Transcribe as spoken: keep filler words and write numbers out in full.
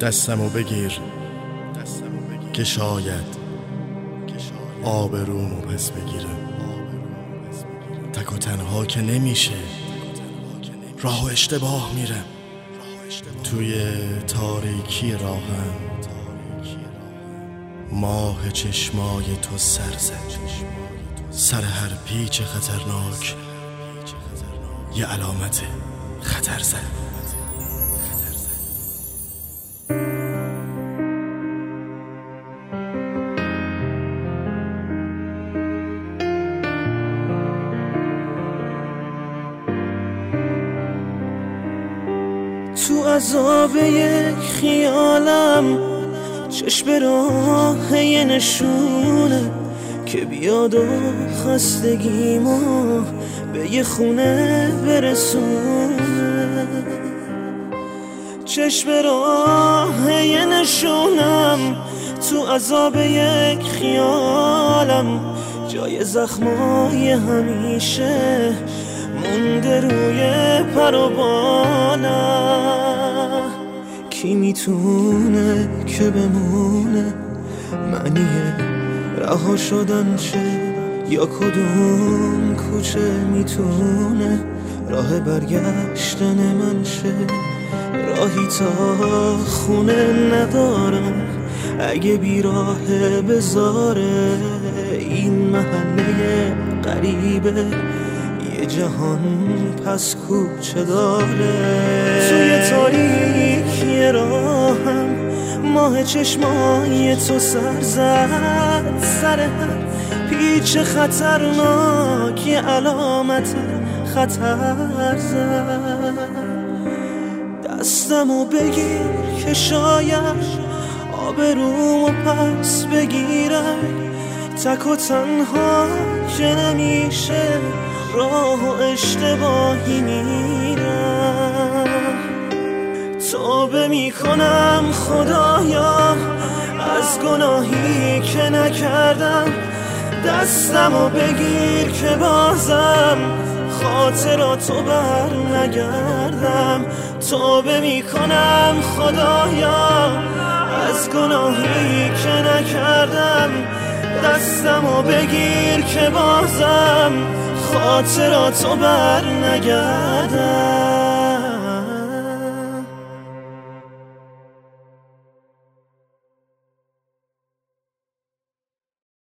دستمو بگیر که شاید آبرومو پس بگیرم. تک و تنها که نمیشه، راه و اشتباه میرم. توی تاریکی راهم ماه چشمای تو سر زد. سر هر پیچ خطرناک یه علامت خطر زد. تو عذاب یک خیالم، چشم راه یه نشونه که بیاد و خستگیمو به یه خونه برسونه. چشم راه یه نشونم، تو عذاب یک خیالم، جای زخمای همیشه مونده روی پر و بالم. کی میتونه که بمونه معنی رها شدن چه؟ یا کدوم کوچه میتونه راه برگشتن من شه؟ راهی تا خونه ندارم اگه بیراهه بذاره این محله غریبه. یه جهان پس کوچه داره. توی تاریکی راهم ماه چشمای تو سر زد. سر هر پیچ خطرناک یه علامت خطر زد. دستمو بگیر که شاید آبرومو پس بگیرم. تک و تنها که نمیشه، راه و اشتباهی میرم. توبه میکنم خدایا از گناهی که نکردم. دستمو بگیر که بازم خاطراتو بر نگردم. توبه میکنم خدایا از گناهی که نکردم. دستمو بگیر که بازم خاطراتو بر نگردم.